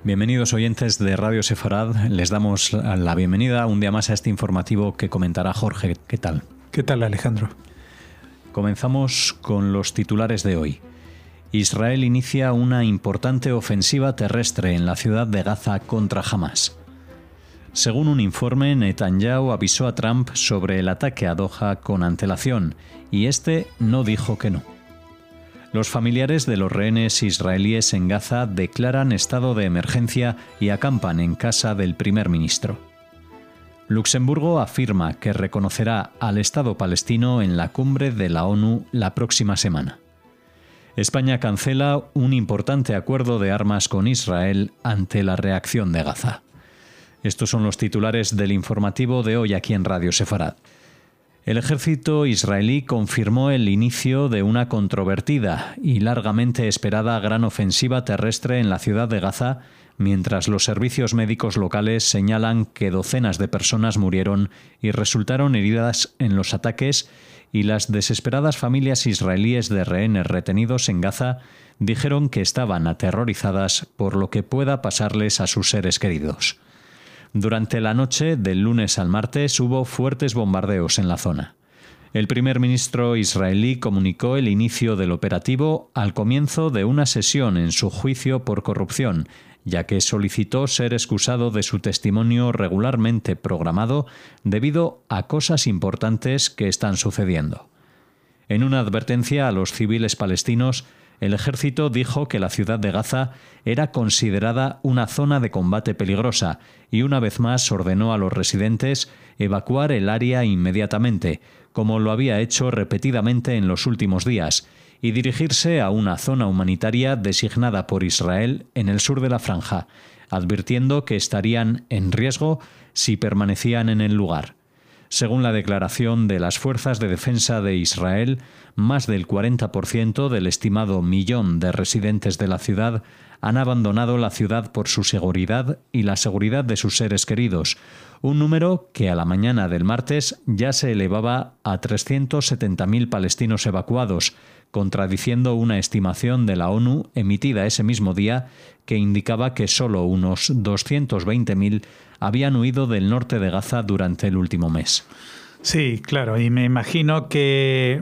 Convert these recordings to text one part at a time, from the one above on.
Bienvenidos oyentes de Radio Sefarad, les damos la bienvenida un día más a este informativo que comentará Jorge. ¿Qué tal? ¿Qué tal, Alejandro? Comenzamos con los titulares de hoy. Israel inicia una importante ofensiva terrestre en la ciudad de Gaza contra Hamás. Según un informe, Netanyahu avisó a Trump sobre el ataque a Doha con antelación y este no dijo que no. Los familiares de los rehenes israelíes en Gaza declaran estado de emergencia y acampan en casa del primer ministro. Luxemburgo afirma que reconocerá al Estado palestino en la cumbre de la ONU la próxima semana. España cancela un importante acuerdo de armas con Israel ante la reacción de Gaza. Estos son los titulares del informativo de hoy aquí en Radio Sefarad. El ejército israelí confirmó el inicio de una controvertida y largamente esperada gran ofensiva terrestre en la ciudad de Gaza, mientras los servicios médicos locales señalan que docenas de personas murieron y resultaron heridas en los ataques, y las desesperadas familias israelíes de rehenes retenidos en Gaza dijeron que estaban aterrorizadas por lo que pueda pasarles a sus seres queridos. Durante la noche del lunes al martes hubo fuertes bombardeos en la zona. El primer ministro israelí comunicó el inicio del operativo al comienzo de una sesión en su juicio por corrupción, ya que solicitó ser excusado de su testimonio regularmente programado debido a cosas importantes que están sucediendo. En una advertencia a los civiles palestinos, el ejército dijo que la ciudad de Gaza era considerada una zona de combate peligrosa y una vez más ordenó a los residentes evacuar el área inmediatamente, como lo había hecho repetidamente en los últimos días, y dirigirse a una zona humanitaria designada por Israel en el sur de la franja, advirtiendo que estarían en riesgo si permanecían en el lugar. Según la declaración de las Fuerzas de Defensa de Israel, más del 40% del estimado millón de residentes de la ciudad han abandonado la ciudad por su seguridad y la seguridad de sus seres queridos, un número que a la mañana del martes ya se elevaba a 370.000 palestinos evacuados, contradiciendo una estimación de la ONU emitida ese mismo día que indicaba que solo unos 220.000 habían huido del norte de Gaza durante el último mes. Sí, claro, y me imagino que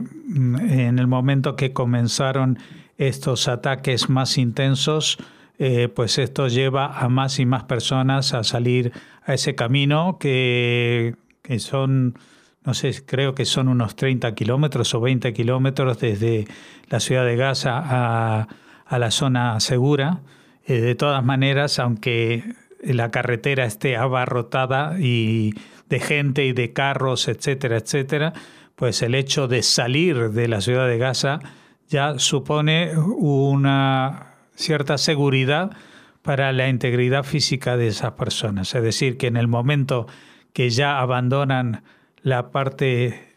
en el momento que comenzaron estos ataques más intensos, pues esto lleva a más y más personas a salir a ese camino que son, no sé, creo que son unos 30 kilómetros o 20 kilómetros desde la ciudad de Gaza a la zona segura. De todas maneras, aunque la carretera esté abarrotada y de gente y de carros, etcétera, etcétera, pues el hecho de salir de la ciudad de Gaza ya supone una cierta seguridad para la integridad física de esas personas. Es decir, que en el momento que ya abandonan la parte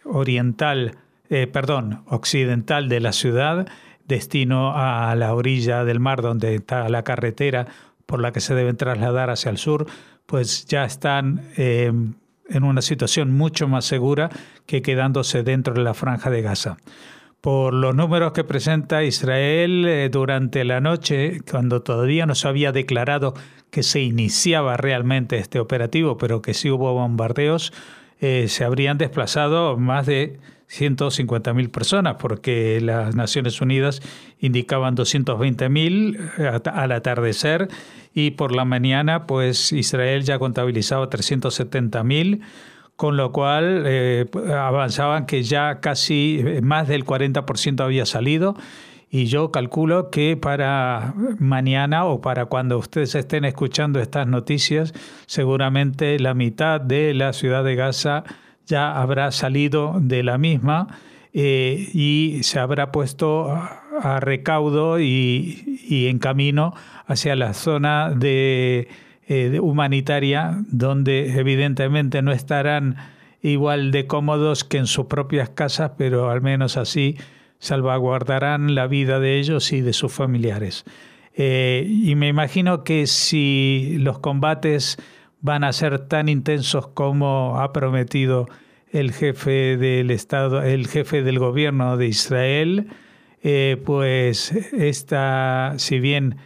occidental de la ciudad, destino a la orilla del mar donde está la carretera por la que se deben trasladar hacia el sur, pues ya están en una situación mucho más segura que quedándose dentro de la franja de Gaza. Por los números que presenta Israel durante la noche, cuando todavía no se había declarado que se iniciaba realmente este operativo, pero que sí hubo bombardeos, se habrían desplazado más de 150.000 personas, porque las Naciones Unidas indicaban 220.000 al atardecer, y por la mañana pues Israel ya contabilizaba 370.000, con lo cual avanzaban que ya casi más del 40% había salido, y yo calculo que para mañana o para cuando ustedes estén escuchando estas noticias, seguramente la mitad de la ciudad de Gaza ya habrá salido de la misma y se habrá puesto a recaudo y en camino hacia la zona de humanitaria, donde evidentemente no estarán igual de cómodos que en sus propias casas, pero al menos así salvaguardarán la vida de ellos y de sus familiares. Y me imagino que si los combates van a ser tan intensos como ha prometido el jefe del Estado, el jefe del gobierno de Israel, pues esta, si bien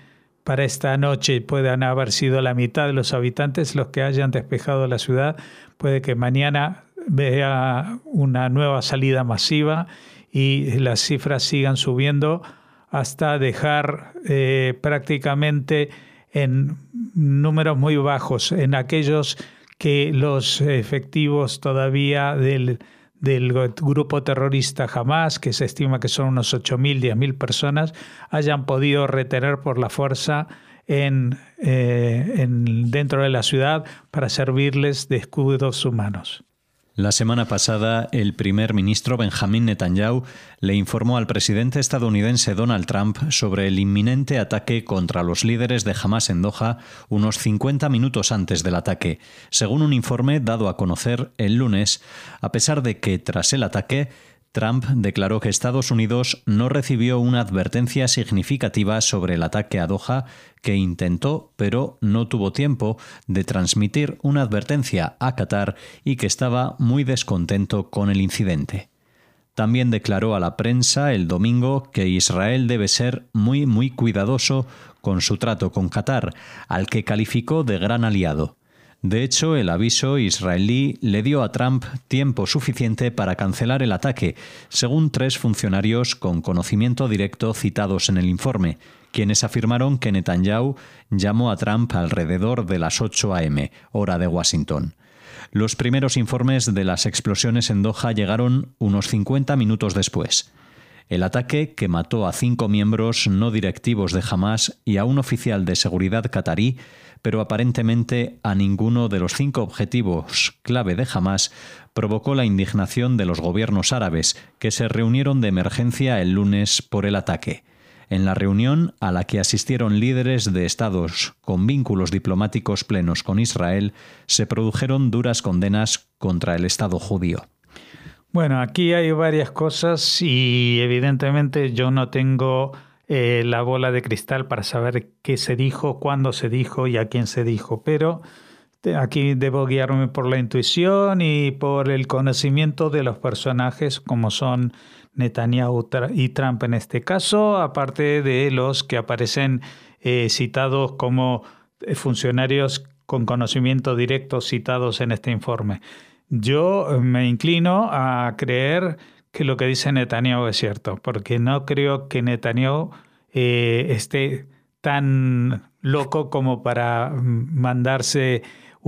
para esta noche puedan haber sido la mitad de los habitantes los que hayan despejado la ciudad. Puede que mañana vea una nueva salida masiva y las cifras sigan subiendo hasta dejar prácticamente en números muy bajos en aquellos que los efectivos todavía del grupo terrorista Hamás, que se estima que son unos 8.000, 10.000 personas, hayan podido retener por la fuerza dentro de la ciudad para servirles de escudos humanos. La semana pasada, el primer ministro Benjamin Netanyahu le informó al presidente estadounidense Donald Trump sobre el inminente ataque contra los líderes de Hamás en Doha unos 50 minutos antes del ataque, según un informe dado a conocer el lunes, a pesar de que, tras el ataque, Trump declaró que Estados Unidos no recibió una advertencia significativa sobre el ataque a Doha, que intentó, pero no tuvo tiempo de transmitir una advertencia a Qatar y que estaba muy descontento con el incidente. También declaró a la prensa el domingo que Israel debe ser muy cuidadoso con su trato con Qatar, al que calificó de gran aliado. De hecho, el aviso israelí le dio a Trump tiempo suficiente para cancelar el ataque, según 3 funcionarios con conocimiento directo citados en el informe, quienes afirmaron que Netanyahu llamó a Trump alrededor de las 8 a.m., hora de Washington. Los primeros informes de las explosiones en Doha llegaron unos 50 minutos después. El ataque, que mató a 5 miembros no directivos de Hamás y a un oficial de seguridad catarí, pero aparentemente a ninguno de los 5 objetivos clave de Hamás, provocó la indignación de los gobiernos árabes, que se reunieron de emergencia el lunes por el ataque. En la reunión, a la que asistieron líderes de estados con vínculos diplomáticos plenos con Israel, se produjeron duras condenas contra el Estado judío. Bueno, aquí hay varias cosas y evidentemente yo no tengo la bola de cristal para saber qué se dijo, cuándo se dijo y a quién se dijo, pero aquí debo guiarme por la intuición y por el conocimiento de los personajes como son Netanyahu y Trump en este caso, aparte de los que aparecen citados como funcionarios con conocimiento directo citados en este informe. Yo me inclino a creer que lo que dice Netanyahu es cierto, porque no creo que Netanyahu esté tan loco como para mandarse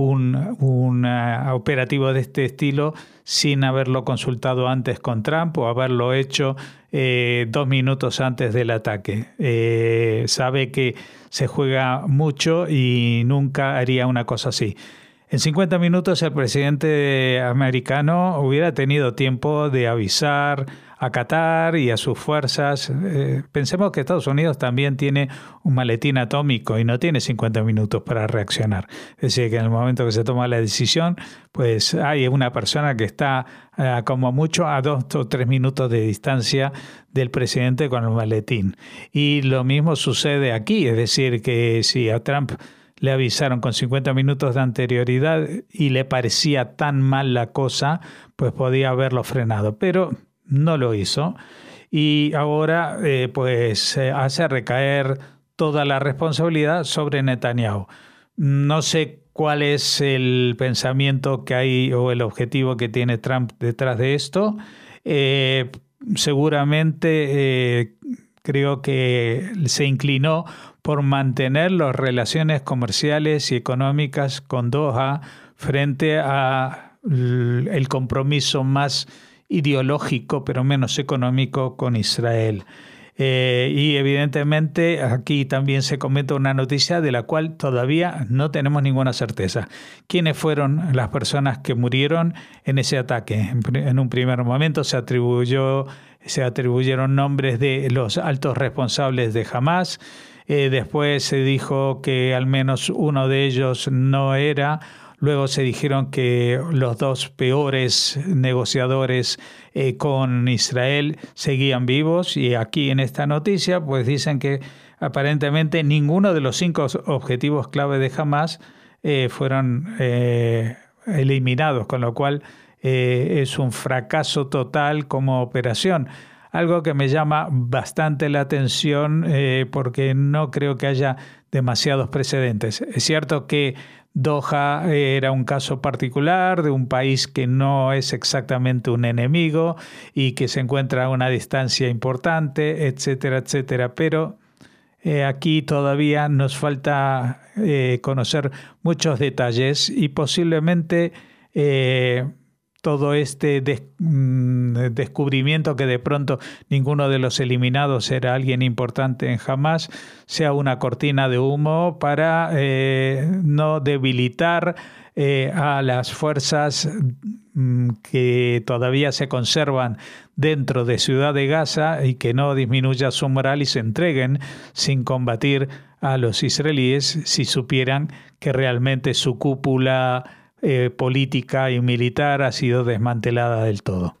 un operativo de este estilo sin haberlo consultado antes con Trump o haberlo hecho 2 minutos antes del ataque. Sabe que se juega mucho y nunca haría una cosa así. En 50 minutos el presidente americano hubiera tenido tiempo de avisar a Qatar y a sus fuerzas. Pensemos que Estados Unidos también tiene un maletín atómico y no tiene 50 minutos para reaccionar. Es decir, que en el momento que se toma la decisión, pues hay una persona que está como mucho a 2 o 3 minutos de distancia del presidente con el maletín. Y lo mismo sucede aquí, es decir, que si a Trump le avisaron con 50 minutos de anterioridad y le parecía tan mal la cosa, pues podía haberlo frenado, pero no lo hizo. Y ahora pues hace recaer toda la responsabilidad sobre Netanyahu. No sé cuál es el pensamiento que hay o el objetivo que tiene Trump detrás de esto. Seguramente creo que se inclinó por mantener las relaciones comerciales y económicas con Doha frente a el compromiso más ideológico pero menos económico con Israel. Y evidentemente aquí también se comenta una noticia de la cual todavía no tenemos ninguna certeza. ¿Quiénes fueron las personas que murieron en ese ataque? En un primer momento se atribuyeron nombres de los altos responsables de Hamás. Después se dijo que al menos uno de ellos no era. Luego se dijeron que los 2 peores negociadores con Israel seguían vivos. Y aquí en esta noticia pues dicen que aparentemente ninguno de los 5 objetivos clave de Hamás fueron eliminados, con lo cual es un fracaso total como operación. Algo que me llama bastante la atención porque no creo que haya demasiados precedentes. Es cierto que Doha era un caso particular de un país que no es exactamente un enemigo y que se encuentra a una distancia importante, etcétera, etcétera, pero aquí todavía nos falta conocer muchos detalles y posiblemente todo este descubrimiento que de pronto ninguno de los eliminados era alguien importante en Hamás sea una cortina de humo para no debilitar a las fuerzas que todavía se conservan dentro de Ciudad de Gaza y que no disminuya su moral y se entreguen sin combatir a los israelíes si supieran que realmente su cúpula política y militar ha sido desmantelada del todo.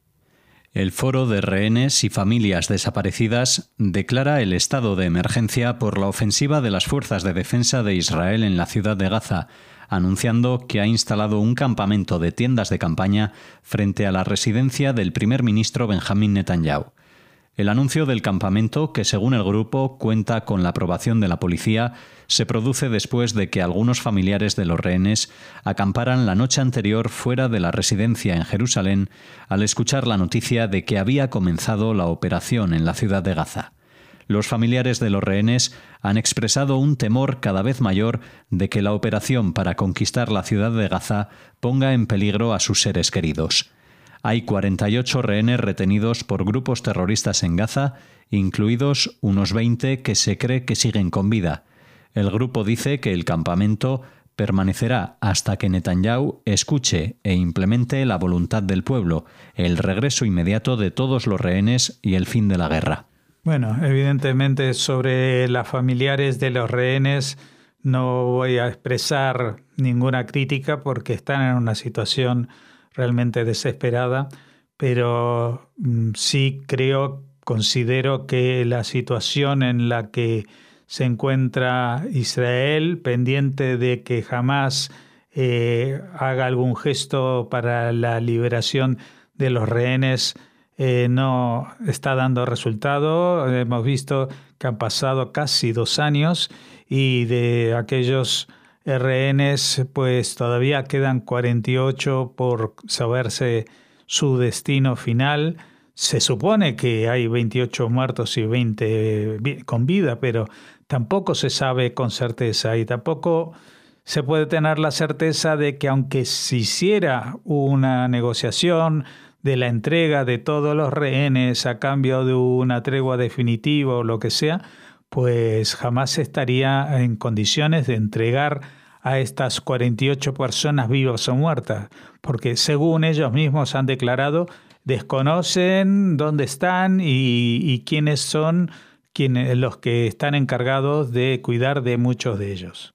El Foro de Rehenes y Familias Desaparecidas declara el estado de emergencia por la ofensiva de las fuerzas de defensa de Israel en la ciudad de Gaza, anunciando que ha instalado un campamento de tiendas de campaña frente a la residencia del primer ministro Benjamín Netanyahu. El anuncio del campamento, que según el grupo cuenta con la aprobación de la policía, se produce después de que algunos familiares de los rehenes acamparan la noche anterior fuera de la residencia en Jerusalén al escuchar la noticia de que había comenzado la operación en la ciudad de Gaza. Los familiares de los rehenes han expresado un temor cada vez mayor de que la operación para conquistar la ciudad de Gaza ponga en peligro a sus seres queridos. Hay 48 rehenes retenidos por grupos terroristas en Gaza, incluidos unos 20 que se cree que siguen con vida. El grupo dice que el campamento permanecerá hasta que Netanyahu escuche e implemente la voluntad del pueblo, el regreso inmediato de todos los rehenes y el fin de la guerra. Bueno, evidentemente sobre las familiares de los rehenes no voy a expresar ninguna crítica porque están en una situación realmente desesperada, pero sí considero que la situación en la que se encuentra Israel, pendiente de que jamás haga algún gesto para la liberación de los rehenes, no está dando resultado. Hemos visto que han pasado casi 2 años y de aquellos rehenes pues todavía quedan 48 por saberse su destino final. Se supone que hay 28 muertos y 20 con vida, pero tampoco se sabe con certeza y tampoco se puede tener la certeza de que aunque se hiciera una negociación de la entrega de todos los rehenes a cambio de una tregua definitiva o lo que sea, pues jamás estaría en condiciones de entregar a estas 48 personas vivas o muertas, porque según ellos mismos han declarado, desconocen dónde están y quiénes son los que están encargados de cuidar de muchos de ellos.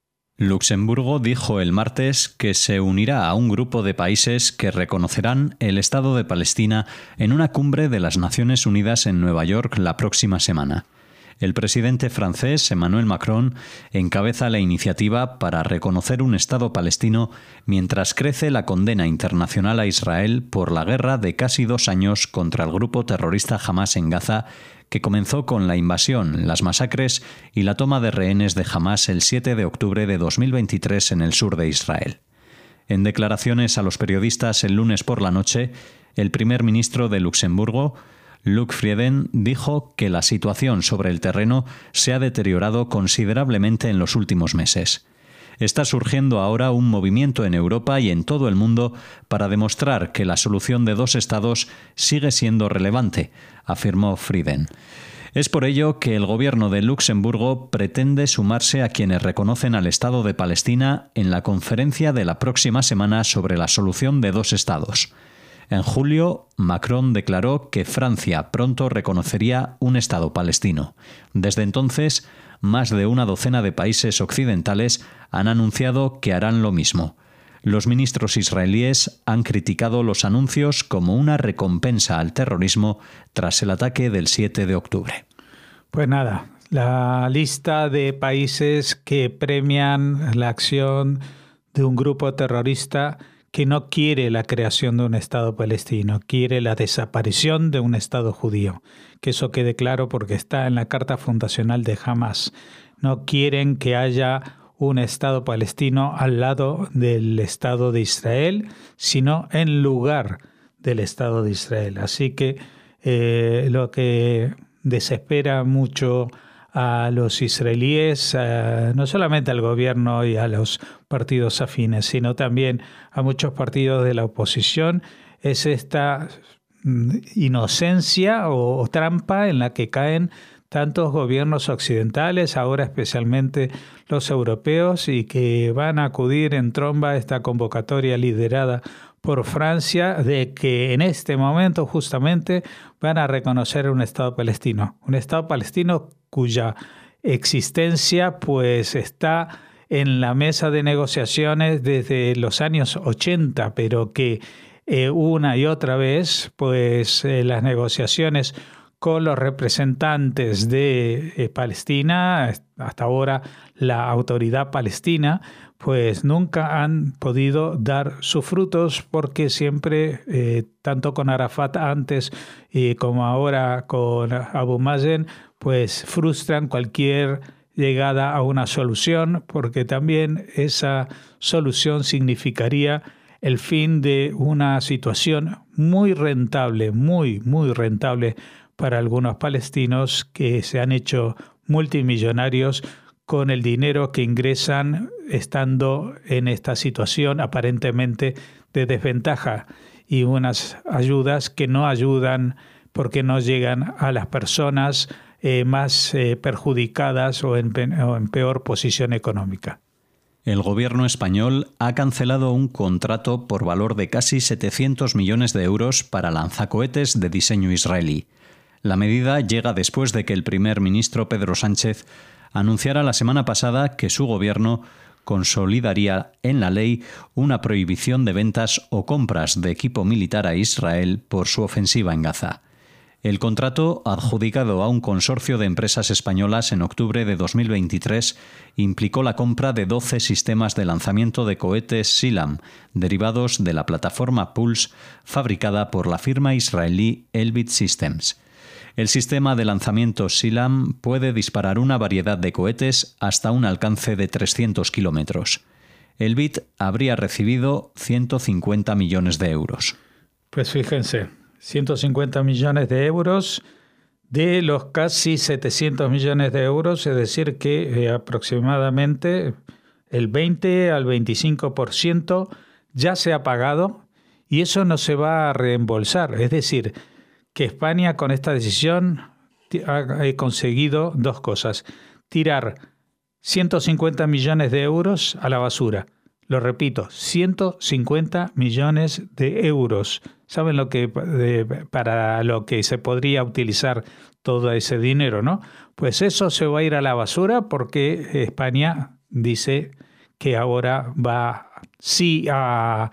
Luxemburgo dijo el martes que se unirá a un grupo de países que reconocerán el Estado de Palestina en una cumbre de las Naciones Unidas en Nueva York la próxima semana. El presidente francés Emmanuel Macron encabeza la iniciativa para reconocer un Estado palestino mientras crece la condena internacional a Israel por la guerra de casi 2 años contra el grupo terrorista Hamás en Gaza, que comenzó con la invasión, las masacres y la toma de rehenes de Hamás el 7 de octubre de 2023 en el sur de Israel. En declaraciones a los periodistas el lunes por la noche, el primer ministro de Luxemburgo, Luc Frieden, dijo que la situación sobre el terreno se ha deteriorado considerablemente en los últimos meses. Está surgiendo ahora un movimiento en Europa y en todo el mundo para demostrar que la solución de 2 estados sigue siendo relevante, afirmó Frieden. Es por ello que el gobierno de Luxemburgo pretende sumarse a quienes reconocen al Estado de Palestina en la conferencia de la próxima semana sobre la solución de 2 estados. En julio, Macron declaró que Francia pronto reconocería un Estado palestino. Desde entonces, más de una docena de países occidentales han anunciado que harán lo mismo. Los ministros israelíes han criticado los anuncios como una recompensa al terrorismo tras el ataque del 7 de octubre. Pues nada, la lista de países que premian la acción de un grupo terrorista que no quiere la creación de un Estado palestino, quiere la desaparición de un Estado judío. Que eso quede claro porque está en la Carta Fundacional de Hamás. No quieren que haya un Estado palestino al lado del Estado de Israel, sino en lugar del Estado de Israel. Así que lo que desespera mucho a los israelíes, no solamente al gobierno y a los partidos afines, sino también a muchos partidos de la oposición, es esta inocencia o trampa en la que caen tantos gobiernos occidentales, ahora especialmente los europeos, y que van a acudir en tromba a esta convocatoria liderada por Francia de que en este momento justamente van a reconocer un Estado palestino cuya existencia pues está en la mesa de negociaciones desde los años 80, pero que una y otra vez pues las negociaciones con los representantes de Palestina, hasta ahora la autoridad palestina, pues nunca han podido dar sus frutos porque siempre, tanto con Arafat antes como ahora con Abu Mazen, pues frustran cualquier llegada a una solución, porque también esa solución significaría el fin de una situación muy rentable, muy rentable para algunos palestinos que se han hecho multimillonarios con el dinero que ingresan estando en esta situación aparentemente de desventaja y unas ayudas que no ayudan porque no llegan a las personas más perjudicadas o en peor posición económica. El gobierno español ha cancelado un contrato por valor de casi 700 millones de euros para lanzacohetes de diseño israelí. La medida llega después de que el primer ministro Pedro Sánchez anunciara la semana pasada que su gobierno consolidaría en la ley una prohibición de ventas o compras de equipo militar a Israel por su ofensiva en Gaza. El contrato, adjudicado a un consorcio de empresas españolas en octubre de 2023, implicó la compra de 12 sistemas de lanzamiento de cohetes Silam, derivados de la plataforma Pulse, fabricada por la firma israelí Elbit Systems. El sistema de lanzamiento Silam puede disparar una variedad de cohetes hasta un alcance de 300 kilómetros. Elbit habría recibido 150 millones de euros. Pues fíjense, 150 millones de euros de los casi 700 millones de euros, es decir que aproximadamente el 20 al 25% ya se ha pagado y eso no se va a reembolsar. Es decir, que España con esta decisión ha conseguido dos cosas: tirar 150 millones de euros a la basura. Lo repito, 150 millones de euros. ¿Saben para lo que se podría utilizar todo ese dinero, no? Pues eso se va a ir a la basura porque España dice que ahora va sí a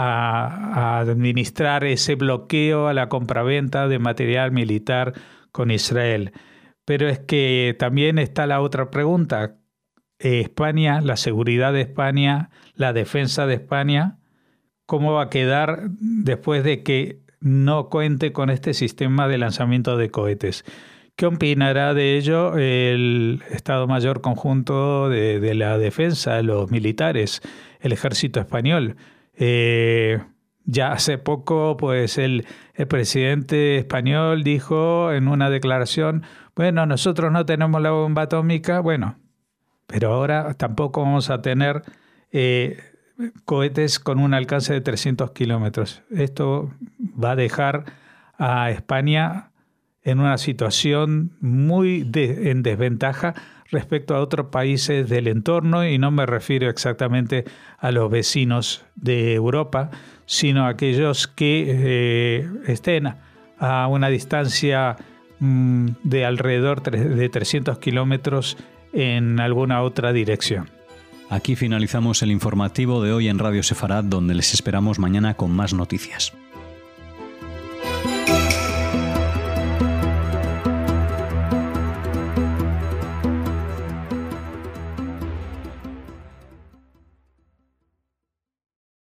administrar ese bloqueo a la compraventa de material militar con Israel. Pero es que también está la otra pregunta. España, la seguridad de España, la defensa de España, ¿cómo va a quedar después de que no cuente con este sistema de lanzamiento de cohetes? ¿Qué opinará de ello el Estado Mayor Conjunto de la Defensa, los militares, el ejército español? Ya hace poco, pues el presidente español dijo en una declaración, bueno, nosotros no tenemos la bomba atómica, bueno, pero ahora tampoco vamos a tener cohetes con un alcance de 300 kilómetros. Esto va a dejar a España en una situación muy en desventaja respecto a otros países del entorno, y no me refiero exactamente a los vecinos de Europa, sino a aquellos que estén a una distancia de alrededor de 300 kilómetros en alguna otra dirección. Aquí finalizamos el informativo de hoy en Radio Sefarad, donde les esperamos mañana con más noticias.